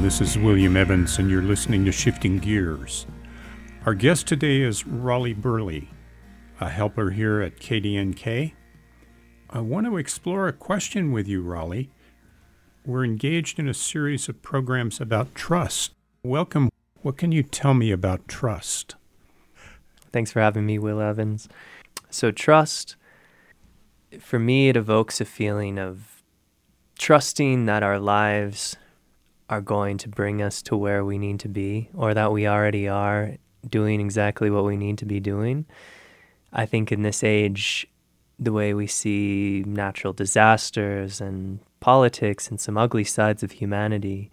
This is William Evans, and you're listening to Shifting Gears. Our guest today is Raleigh Burley, a helper here at KDNK. I want to explore a question with you, Raleigh. We're engaged in a series of programs about trust. Welcome. What can you tell me about trust? Thanks for having me, Will Evans. So trust, for me, it evokes a feeling of trusting that our lives are going to bring us to where we need to be, or that we already are doing exactly what we need to be doing. I think in this age, the way we see natural disasters and politics and some ugly sides of humanity,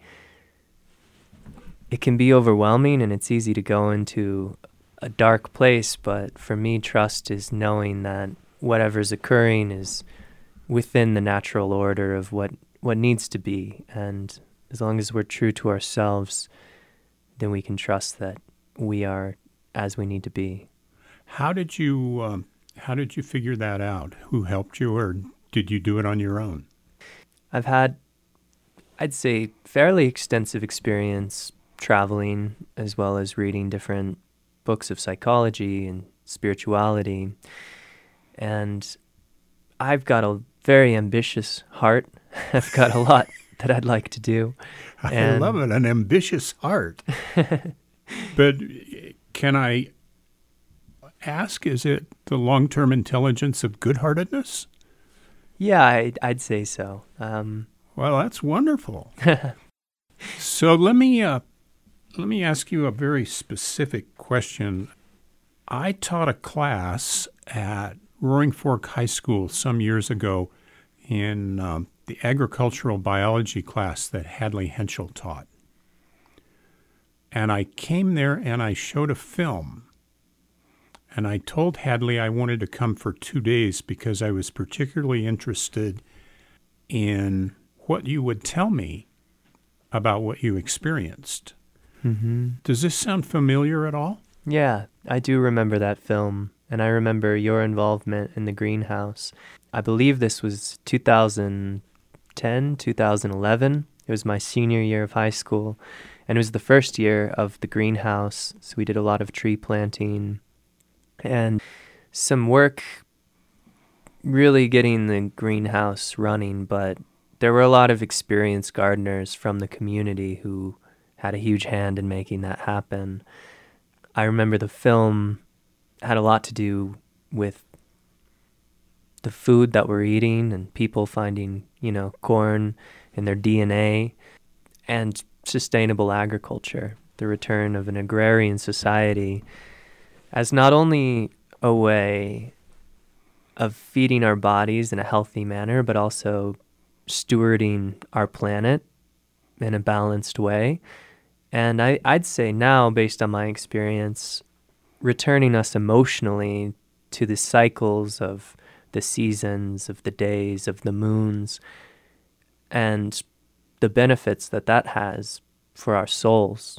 it can be overwhelming and it's easy to go into a dark place. But for me, trust is knowing that whatever's occurring is within the natural order of what needs to be. And as long as we're true to ourselves, then we can trust that we are as we need to be. How did you figure that out? Who helped you, or did you do it on your own? I've had, I'd say, fairly extensive experience traveling, as well as reading different books of psychology and spirituality. And I've got a very ambitious heart. I've got a lot that I'd like to do. I love it, an ambitious heart. But can I ask, is it the long-term intelligence of good-heartedness? Yeah, I'd say so. Well, that's wonderful. So let me ask you a very specific question. I taught a class at Roaring Fork High School some years ago in the agricultural biology class that Hadley Henschel taught. And I came there and I showed a film. And I told Hadley I wanted to come for 2 days because I was particularly interested in what you would tell me about what you experienced. Mm-hmm. Does this sound familiar at all? Yeah, I do remember that film, and I remember your involvement in the greenhouse. I believe this was 2010, 2011. It was my senior year of high school, and it was the first year of the greenhouse, so we did a lot of tree planting and some work really getting the greenhouse running, but there were a lot of experienced gardeners from the community who had a huge hand in making that happen. I remember the film had a lot to do with the food that we're eating and people finding, corn in their DNA, and sustainable agriculture, the return of an agrarian society as not only a way of feeding our bodies in a healthy manner, but also stewarding our planet in a balanced way. And I'd say now, based on my experience, returning us emotionally to the cycles of the seasons, of the days, of the moons, and the benefits that has for our souls.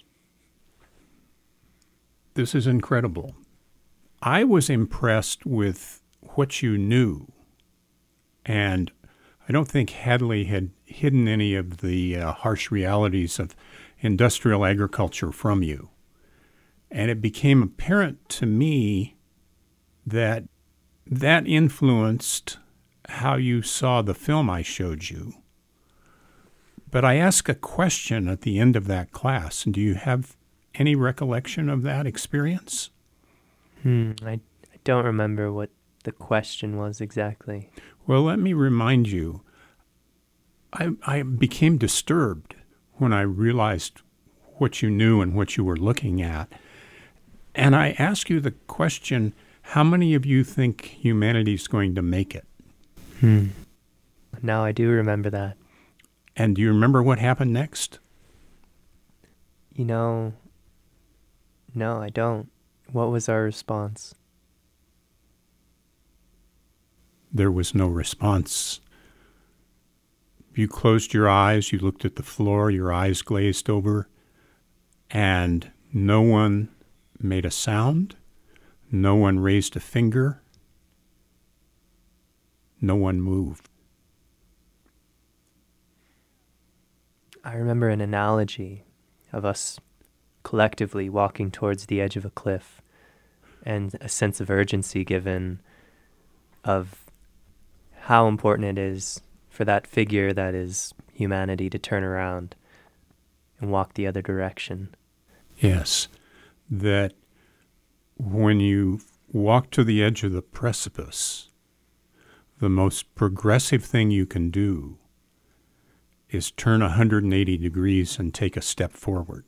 This is incredible. I was impressed with what you knew, and I don't think Hadley had hidden any of the harsh realities of industrial agriculture from you. And it became apparent to me that influenced how you saw the film I showed you. But I asked a question at the end of that class, and do you have any recollection of that experience? I don't remember what the question was exactly. Well, let me remind you. I became disturbed when I realized what you knew and what you were looking at. And I asked you the question, how many of you think humanity's going to make it? Now I do remember that. And do you remember what happened next? No, I don't. What was our response? There was no response. You closed your eyes, you looked at the floor, your eyes glazed over, and no one made a sound, no one raised a finger, no one moved. I remember an analogy of us collectively walking towards the edge of a cliff and a sense of urgency given of how important it is for that figure that is humanity to turn around and walk the other direction. Yes, that when you walk to the edge of the precipice, the most progressive thing you can do is turn 180 degrees and take a step forward.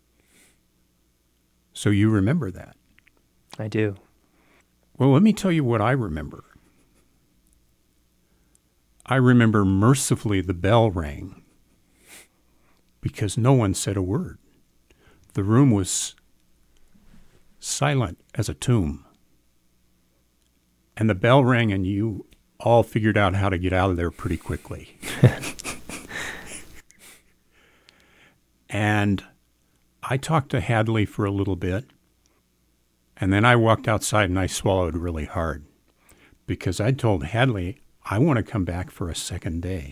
So you remember that. I do. Well, let me tell you what I remember. I remember mercifully the bell rang because no one said a word. The room was silent as a tomb. And the bell rang and you all figured out how to get out of there pretty quickly. And I talked to Hadley for a little bit, and then I walked outside and I swallowed really hard because I told Hadley I want to come back for a second day.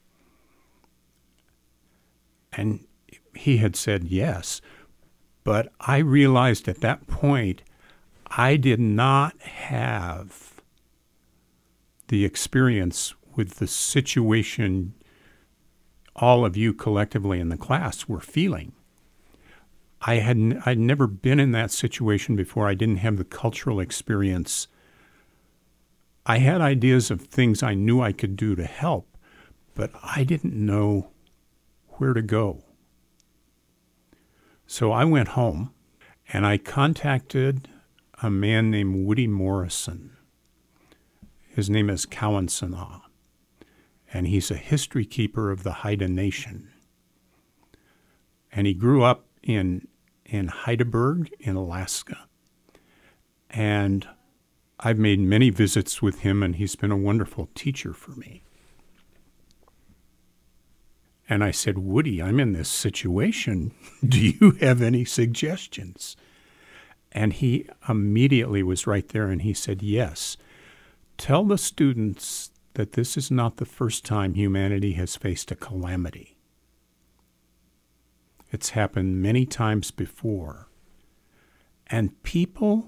And he had said yes, but I realized at that point I did not have the experience with the situation all of you collectively in the class were feeling. I'd never been in that situation before. I didn't have the cultural experience. I had ideas of things I knew I could do to help, but I didn't know where to go. So I went home and I contacted a man named Woody Morrison. His name is Cowansana, and he's a history keeper of the Haida Nation. And he grew up in Heidelberg in Alaska. And I've made many visits with him, and he's been a wonderful teacher for me. And I said, Woody, I'm in this situation. Do you have any suggestions? And he immediately was right there, and he said, yes. Tell the students that this is not the first time humanity has faced a calamity. It's happened many times before. And people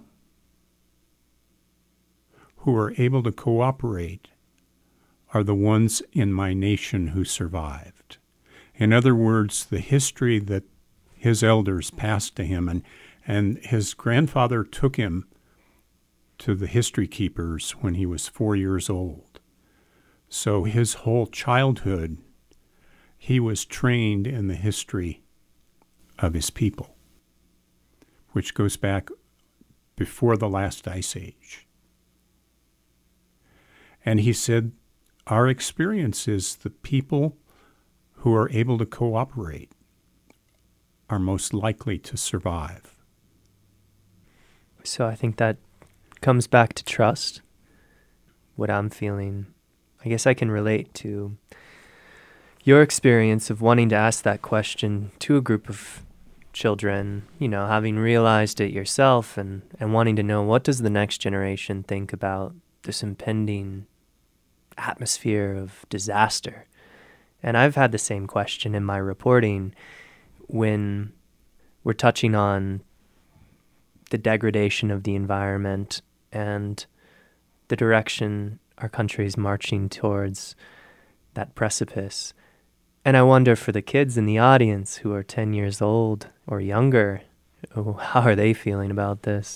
who are able to cooperate are the ones in my nation who survived. In other words, the history that his elders passed to him, and his grandfather took him to the history keepers when he was 4 years old. So his whole childhood, he was trained in the history of his people, which goes back before the last ice age. And he said, our experience is the people who are able to cooperate are most likely to survive. So I think that comes back to trust. What I'm feeling, I guess I can relate to your experience of wanting to ask that question to a group of children, having realized it yourself and wanting to know, what does the next generation think about this impending atmosphere of disaster? And I've had the same question in my reporting when we're touching on the degradation of the environment and the direction our country is marching towards, that precipice. And I wonder for the kids in the audience who are 10 years old or younger, how are they feeling about this?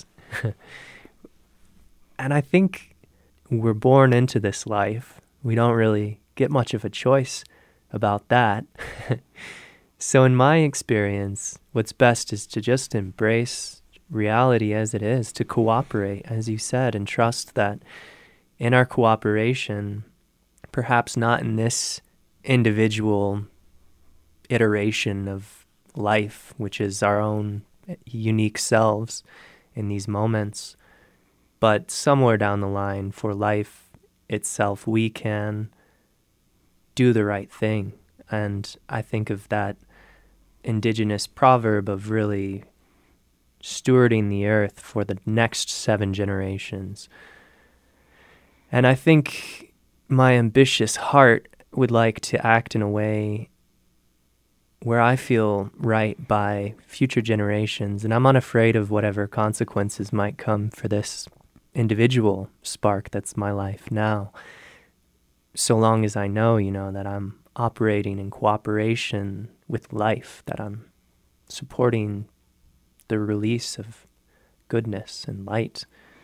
And I think we're born into this life. We don't really get much of a choice about that. So in my experience, what's best is to just embrace reality as it is, to cooperate, as you said, and trust that in our cooperation, perhaps not in this individual iteration of life, which is our own unique selves in these moments, but somewhere down the line for life itself, we can do the right thing. And I think of that indigenous proverb of really stewarding the earth for the next 7 generations. And I think my ambitious heart would like to act in a way where I feel right by future generations, and I'm unafraid of whatever consequences might come for this individual spark that's my life now. So long as I know, that I'm operating in cooperation with life, that I'm supporting the release of goodness and light.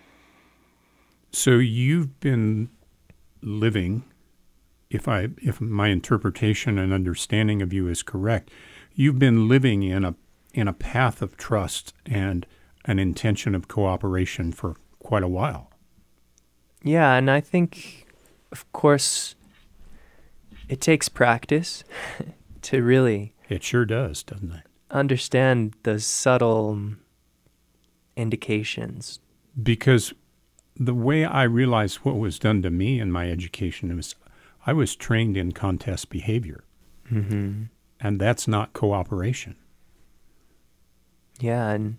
So you've been living, if my interpretation and understanding of you is correct, you've been living in a path of trust and an intention of cooperation for quite a while. Yeah, and I think, of course, it takes practice to really... It sure does, doesn't it? Understand those subtle indications. Because the way I realized what was done to me in my education was I was trained in contest behavior. Mm-hmm. And that's not cooperation. Yeah, and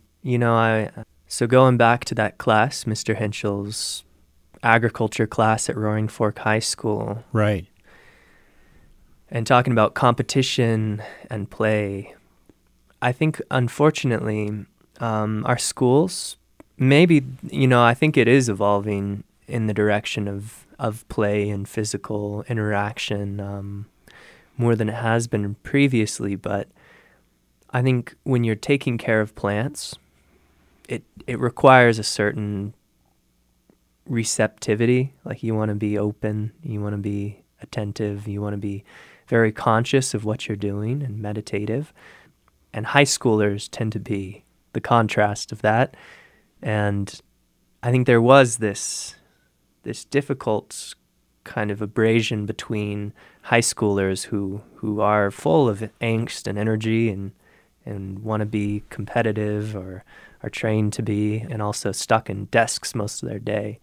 so going back to that class, Mr. Henschel's agriculture class at Roaring Fork High School. Right. And talking about competition and play, I think, unfortunately, our schools, maybe, I think it is evolving in the direction of play and physical interaction more than it has been previously. But I think when you're taking care of plants, it requires a certain receptivity. Like, you want to be open, you want to be attentive, you want to be very conscious of what you're doing and meditative. And high schoolers tend to be the contrast of that. And I think there was this difficult kind of abrasion between high schoolers who are full of angst and energy and want to be competitive or are trained to be, and also stuck in desks most of their day,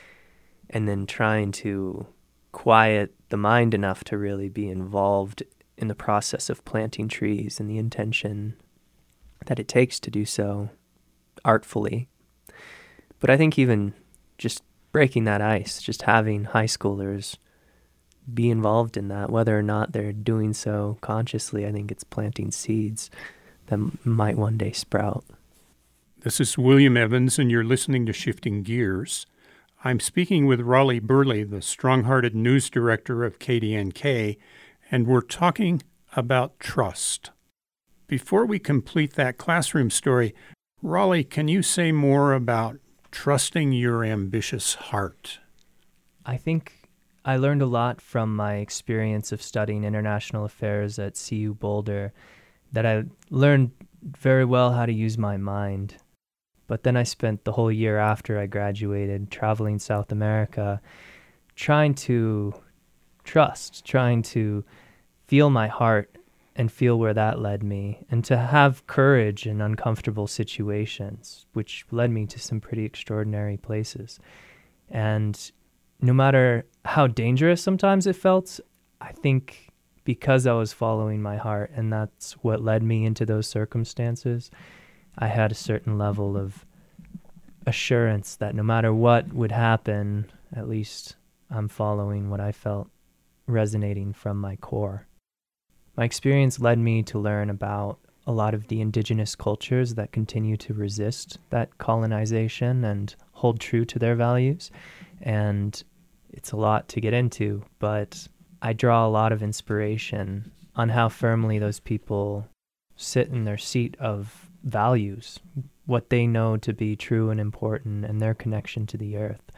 and then trying to quiet the mind enough to really be involved in the process of planting trees and the intention that it takes to do so artfully. But I think even just breaking that ice, just having high schoolers be involved in that, whether or not they're doing so consciously, I think it's planting seeds that might one day sprout. This is William Evans, and you're listening to Shifting Gears. I'm speaking with Raleigh Burley, the strong-hearted news director of KDNK, and we're talking about trust. Before we complete that classroom story, Raleigh, can you say more about trusting your ambitious heart? I think I learned a lot from my experience of studying international affairs at CU Boulder, that I learned very well how to use my mind. But then I spent the whole year after I graduated traveling South America, trying to trust, trying to feel my heart and feel where that led me, and to have courage in uncomfortable situations, which led me to some pretty extraordinary places. And no matter how dangerous sometimes it felt, I think because I was following my heart, and that's what led me into those circumstances, I had a certain level of assurance that no matter what would happen, at least I'm following what I felt resonating from my core. My experience led me to learn about a lot of the indigenous cultures that continue to resist that colonization and hold true to their values. And it's a lot to get into, but I draw a lot of inspiration on how firmly those people sit in their seat of values, what they know to be true and important, and their connection to the earth.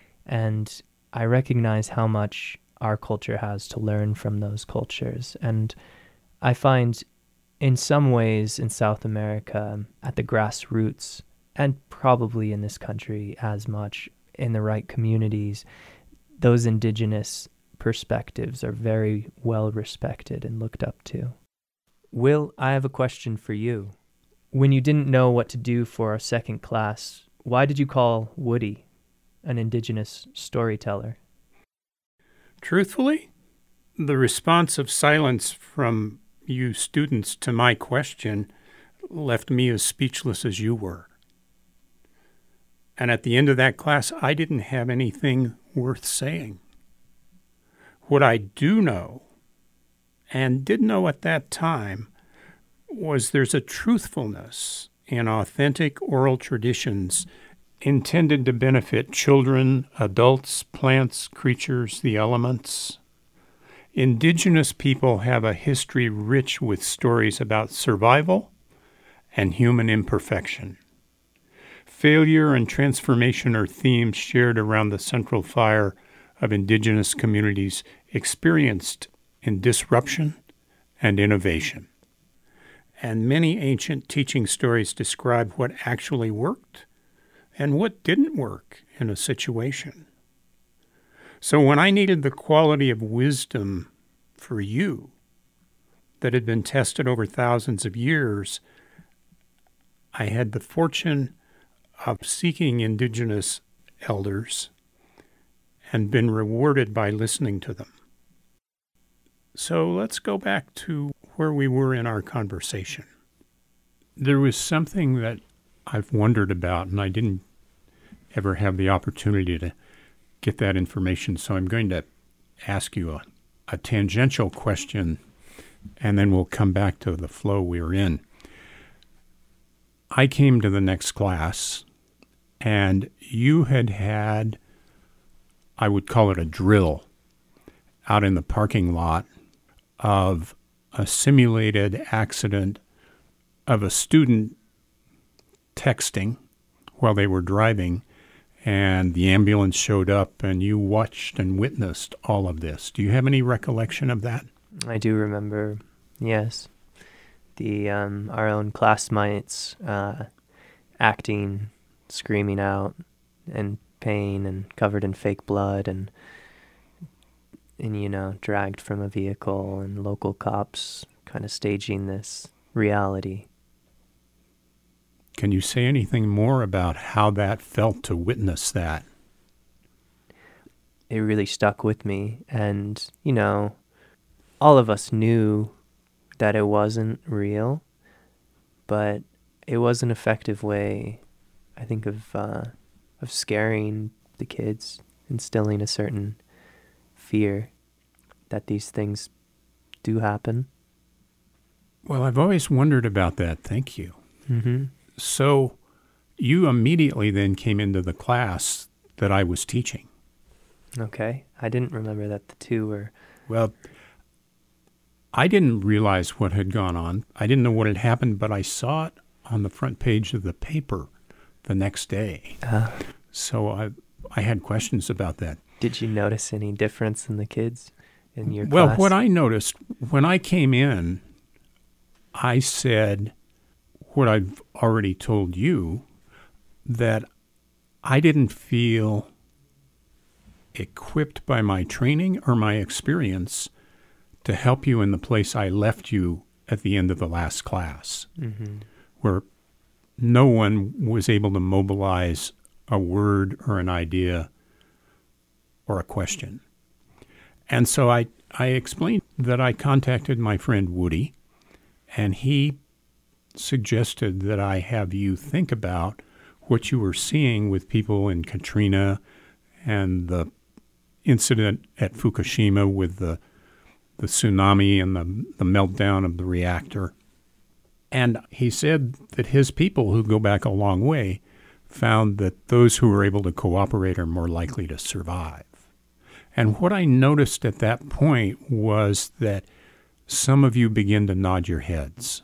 And I recognize how much our culture has to learn from those cultures. And I find in some ways in South America, at the grassroots, and probably in this country as much, in the right communities, those indigenous perspectives are very well respected and looked up to. Will, I have a question for you. When you didn't know what to do for our second class, why did you call Woody an indigenous storyteller? Truthfully, the response of silence from you students to my question left me as speechless as you were. And at the end of that class, I didn't have anything worth saying. What I do know, and did know at that time, was there's a truthfulness in authentic oral traditions intended to benefit children, adults, plants, creatures, the elements. Indigenous people have a history rich with stories about survival and human imperfection. Failure and transformation are themes shared around the central fire of Indigenous communities experienced in disruption and innovation. And many ancient teaching stories describe what actually worked and what didn't work in a situation. So when I needed the quality of wisdom for you that had been tested over thousands of years, I had the fortune of seeking Indigenous elders and been rewarded by listening to them. So let's go back to where we were in our conversation. There was something that I've wondered about, and I didn't ever have the opportunity to get that information, so I'm going to ask you a tangential question, and then we'll come back to the flow we were in. I came to the next class, and you had, I would call it a drill, out in the parking lot of a simulated accident of a student texting while they were driving, and the ambulance showed up, and you watched and witnessed all of this. Do you have any recollection of that? I do remember, yes. Our own classmates acting, screaming out in pain and covered in fake blood and dragged from a vehicle, and local cops kind of staging this reality. Can you say anything more about how that felt to witness that? It really stuck with me, and, all of us knew that it wasn't real, but it was an effective way, I think, of scaring the kids, instilling a certain fear that these things do happen. Well, I've always wondered about that. Thank you. Mm-hmm. So you immediately then came into the class that I was teaching. Okay. I didn't remember that the two were... Well, I didn't realize what had gone on. I didn't know what had happened, but I saw it on the front page of the paper the next day. So I had questions about that. Did you notice any difference in the kids in your class? Well, what I noticed, when I came in, I said what I've already told you, that I didn't feel equipped by my training or my experience to help you in the place I left you at the end of the last class, where no one was able to mobilize a word or an idea or a question. And so I explained that I contacted my friend Woody, and he suggested that I have you think about what you were seeing with people in Katrina and the incident at Fukushima with the tsunami and the meltdown of the reactor. And he said that his people, who go back a long way, found that those who were able to cooperate are more likely to survive. And what I noticed at that point was that some of you begin to nod your heads.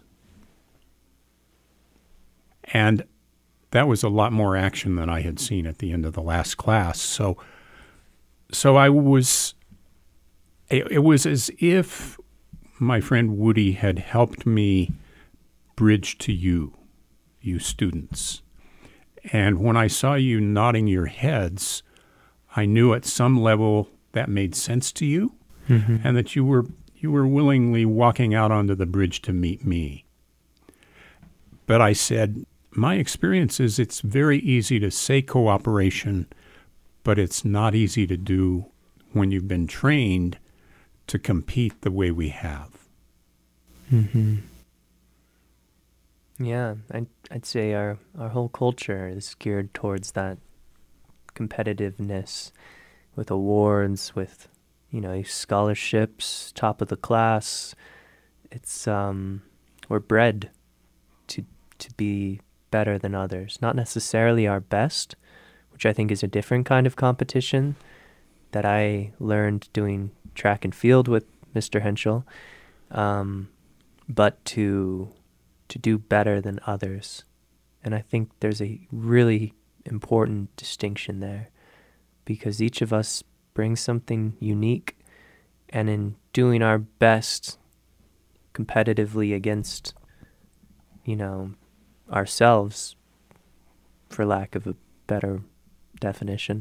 And that was a lot more action than I had seen at the end of the last class. So I was, it was as if my friend Woody had helped me bridge to you students. And when I saw you nodding your heads, I knew at some level that made sense to you, and that you were willingly walking out onto the bridge to meet me. But I said, my experience is it's very easy to say cooperation, but it's not easy to do when you've been trained to compete the way we have. Yeah, I'd say our whole culture is geared towards that competitiveness, with awards, with scholarships, top of the class. It's we're bred to be better than others. Not necessarily our best, which I think is a different kind of competition that I learned doing track and field with Mr. Henschel, but to do better than others. And I think there's a really important distinction there, because each of us brings something unique, and in doing our best competitively against, ourselves, for lack of a better definition,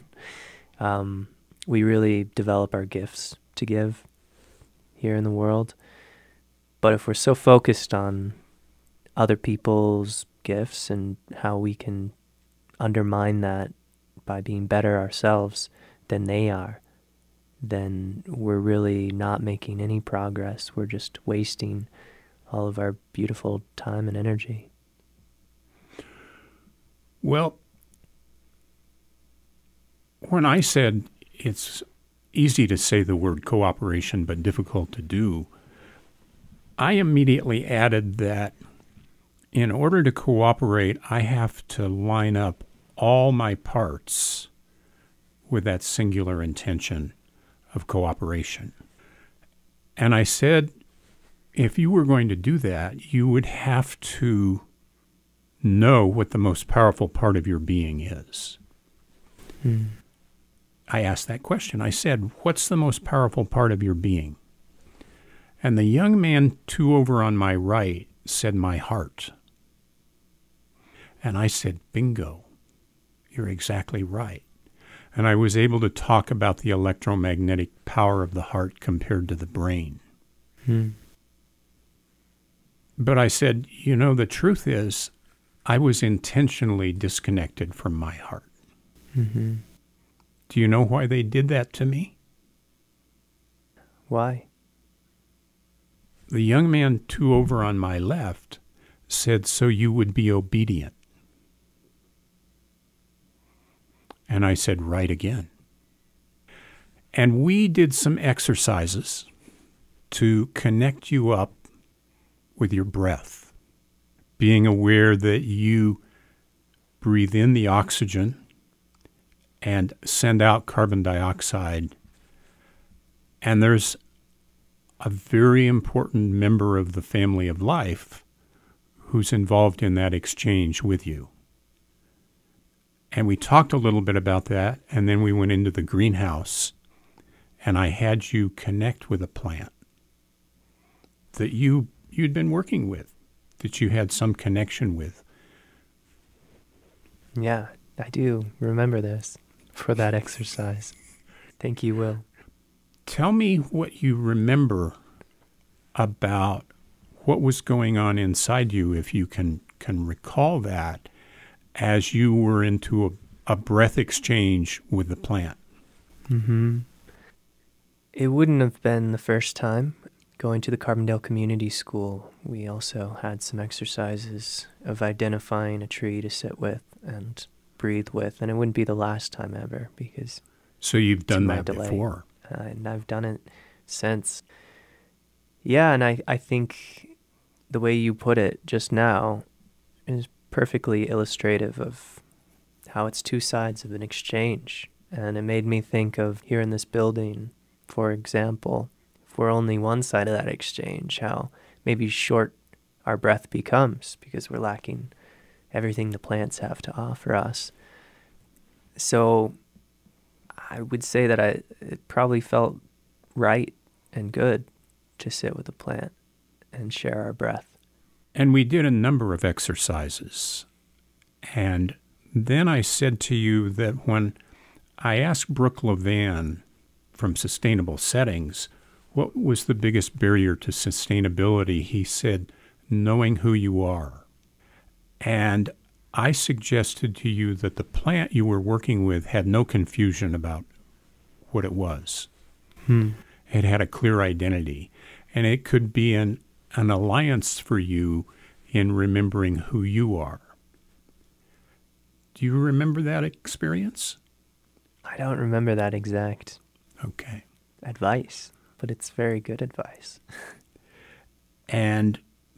we really develop our gifts to give here in the world. But if we're so focused on other people's gifts and how we can undermine that by being better ourselves than they are, then we're really not making any progress. We're just wasting all of our beautiful time and energy. Well, when I said it's easy to say the word cooperation but difficult to do, I immediately added that in order to cooperate, I have to line up all my parts with that singular intention of cooperation. And I said, if you were going to do that, you would have to know what the most powerful part of your being is. I asked that question. I said, what's the most powerful part of your being? And the young man two over on my right said, my heart. And I said, bingo, you're exactly right. And I was able to talk about the electromagnetic power of the heart compared to the brain. But I said, the truth is, I was intentionally disconnected from my heart. Mm-hmm. Do you know why they did that to me? Why? The young man two over on my left said, so you would be obedient. And I said, right again. And we did some exercises to connect you up with your breath, being aware that you breathe in the oxygen and send out carbon dioxide. And there's a very important member of the family of life who's involved in that exchange with you. And we talked a little bit about that, and then we went into the greenhouse, and I had you connect with a plant that you'd been working with, that you had some connection with. Yeah, I do remember this for that exercise. Thank you, Will. Tell me what you remember about what was going on inside you, if you can recall that, as you were into a breath exchange with the plant. Mm-hmm. It wouldn't have been the first time. Going to the Carbondale Community School, we also had some exercises of identifying a tree to sit with and breathe with, and it wouldn't be the last time ever, because... So you've done that before? And I've done it since. Yeah, and I think the way you put it just now is perfectly illustrative of how it's two sides of an exchange. And it made me think of here in this building, for example, if we're only one side of that exchange, how maybe short our breath becomes because we're lacking everything the plants have to offer us. So I would say that it probably felt right and good to sit with a plant and share our breath. And we did a number of exercises. And then I said to you that when I asked Brooke Levan from Sustainable Settings, what was the biggest barrier to sustainability? He said, knowing who you are. And I suggested to you that the plant you were working with had no confusion about what it was. It had a clear identity. And it could be an alliance for you in remembering who you are. Do you remember that experience? I don't remember that exact advice, but it's very good advice. And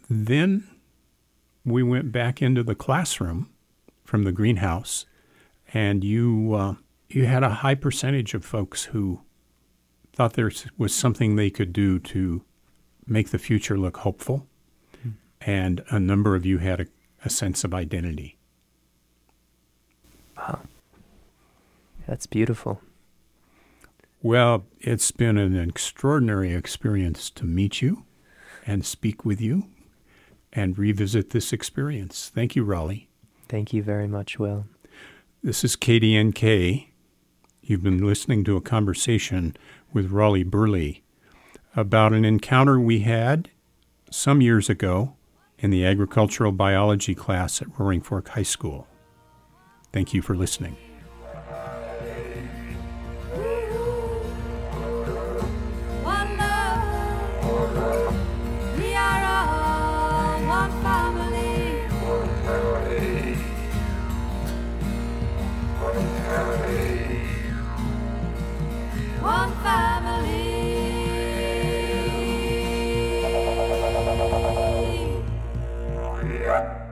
Then we went back into the classroom from the greenhouse, and you had a high percentage of folks who thought there was something they could do to make the future look hopeful, and a number of you had a sense of identity. Wow. That's beautiful. Well, it's been an extraordinary experience to meet you and speak with you and revisit this experience. Thank you, Raleigh. Thank you very much, Will. This is KDNK. You've been listening to a conversation with Raleigh Burley about an encounter we had some years ago in the agricultural biology class at Roaring Fork High School. Thank you for listening. One family.